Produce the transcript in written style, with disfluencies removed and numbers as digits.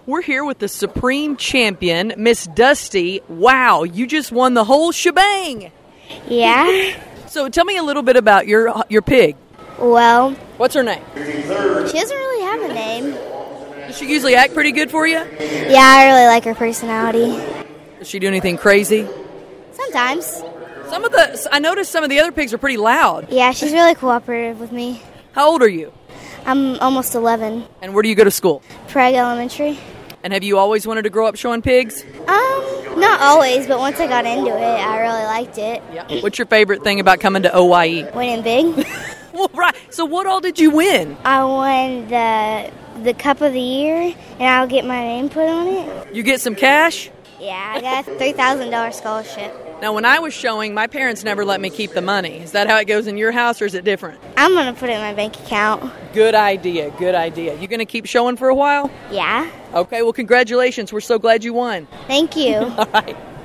We're here with the Supreme Champion, Miss Dusty. Wow, you just won the whole shebang. Yeah. So tell me a little bit about your pig. Well, What's her name? she doesn't really have a name. Does she usually act pretty good for you? Yeah, I really like her personality. Does she do anything crazy? Sometimes. I noticed some of the other pigs are pretty loud. Yeah, she's really cooperative with me. How old are you? I'm almost 11. And where do you go to school? Prague Elementary. And have you always wanted to grow up showing pigs? Not always, but once I got into it, I really liked it. Yeah. What's your favorite thing about coming to OYE? Winning big. Well, right. So what all did you win? I won the Cup of the Year, and I'll get my name put on it. You get some cash? Yeah, I got a $3,000 scholarship. Now, when I was showing, my parents never let me keep the money. Is that how it goes in your house, or is it different? I'm going to put it in my bank account. Good idea, good idea. You going to keep showing for a while? Yeah. Okay, well, congratulations. We're so glad you won. Thank you. All right.